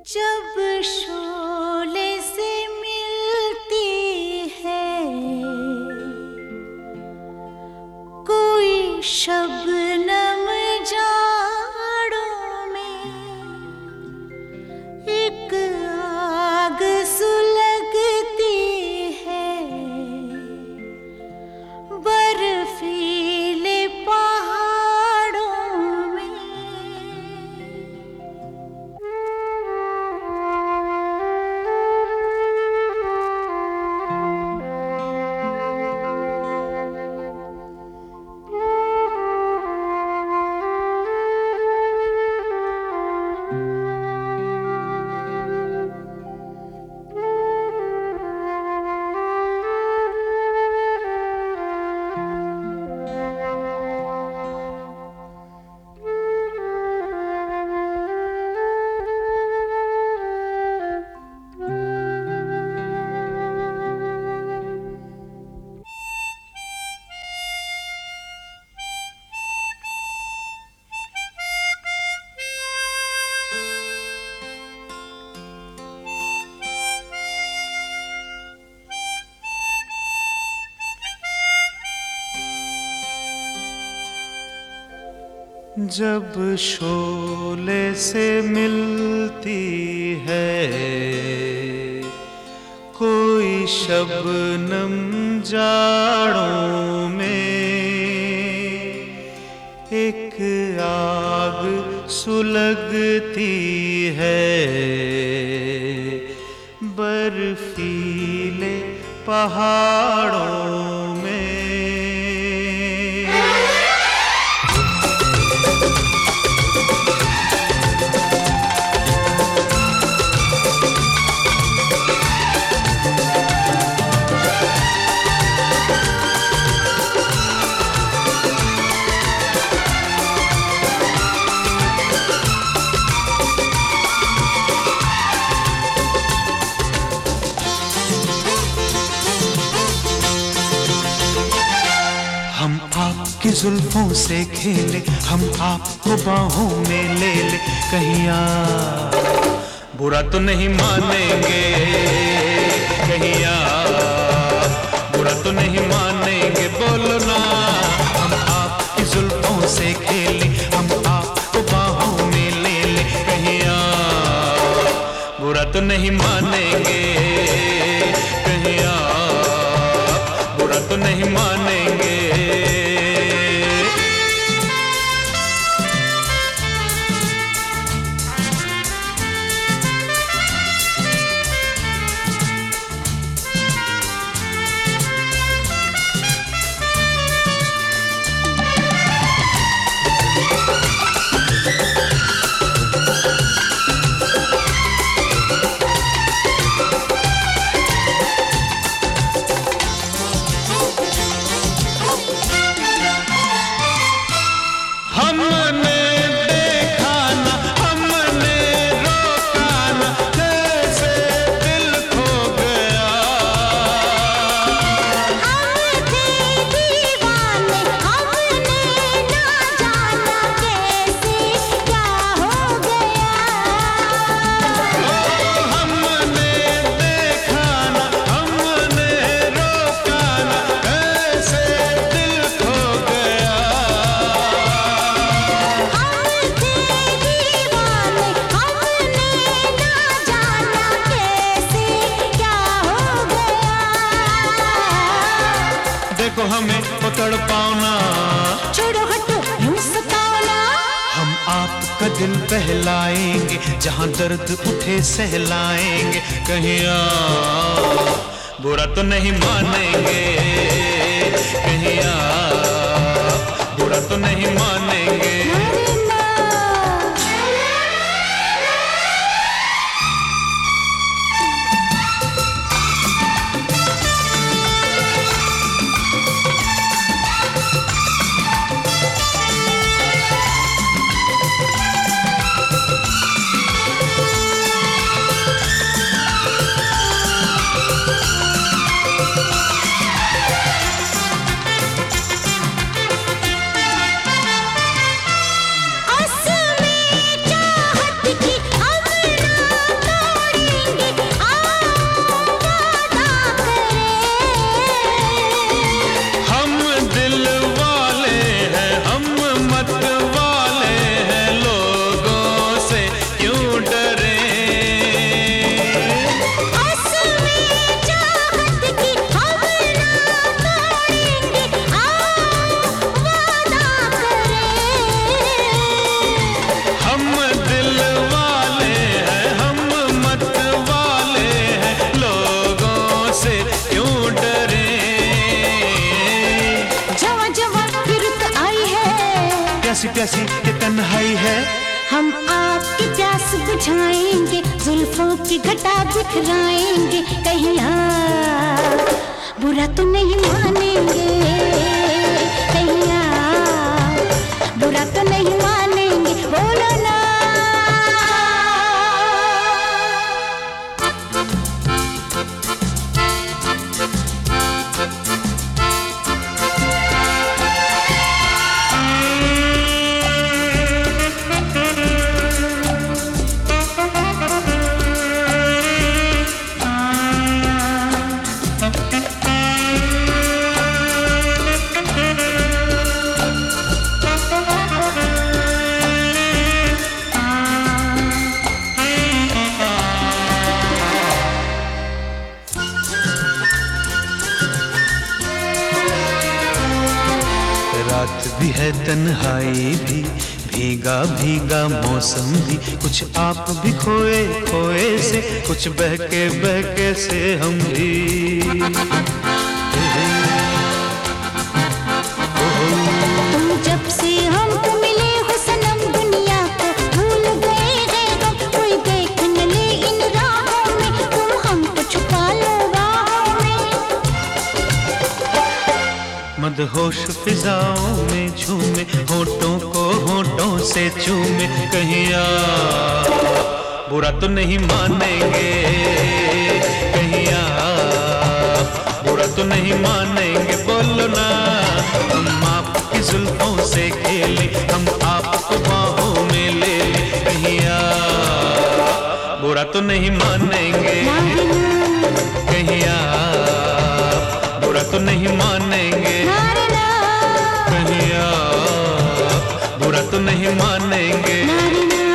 जब शोले से मिलती है कोई शबनम जाड़ों में, एक आग सुलगती है बर्फीले पहाड़ों में। जब शोले से मिलती है कोई शबनम जाड़ों में, एक आग सुलगती है बर्फीले पहाड़ों में। हम आपकी जुल्फों से खेले, हम आपको बाहों में ले ले, कहीं आप बुरा तो नहीं मानेंगे, कहीं आप बुरा तो नहीं मानेंगे, बोलो ना। हम आपकी जुल्फों से खेले, हम आपको बाहों में ले ले, कहीं आप बुरा तो नहीं मानेंगे, कहीं आप बुरा तो नहीं मानेंगे। हमने देखा ना, हमने रोका ना, कैसे दिल खो गया। हम थे दीवाने, हमने ना जाना कैसे क्या हो गया। हमने देखा ना, हमने रोका ना, कैसे दिल खो गया। हम थे दीवाने, हमने ना जाना कैसे क्या हो गया। देखो हमें पकड़ पाओ ना, छोड़ो हटो यूं सताओ ना। हम आपका दिल बहलाएंगे, जहां दर्द उठे सहलाएंगे, कहीं आप बुरा तो नहीं मानेंगे, कहीं आप बुरा तो नहीं मानेंगे। अरे ना। प्यासी प्यासी ये तन्हाई है। हम आपकी प्यास बुझाएंगे, जुल्फों की घटा बिखराएंगे, कहीं आप बुरा तो नहीं मानेंगे, कहीं आप बुरा तो नहीं मानेंगे, बोलो ना। रात भी है तन्हाई भी, भीगा भीगा मौसम भी, कुछ आप भी खोए खोए से, कुछ बहके बहके से हम भी। तुम जब से हमको मिले हो सनम, दुनिया को भूल गए हैं हम, कोई देख न ले इन राहों में, तुम हमको छुपा लो राहों में। मदहोश फिजाओं में झूमे, होठों को होठों से चूमे, कहीं आप बुरा तो नहीं मानेंगे, कहीं आप बुरा तो नहीं मानेंगे, बोलो ना। हम आपकी जुल्फों से खेले, हम आपको बाहों में ले ले, कहीं आप बुरा तो नहीं मानेंगे, कहीं आप बुरा तो नहीं मानेंगे, कहीं आप बुरा तो नहीं मानेंगे।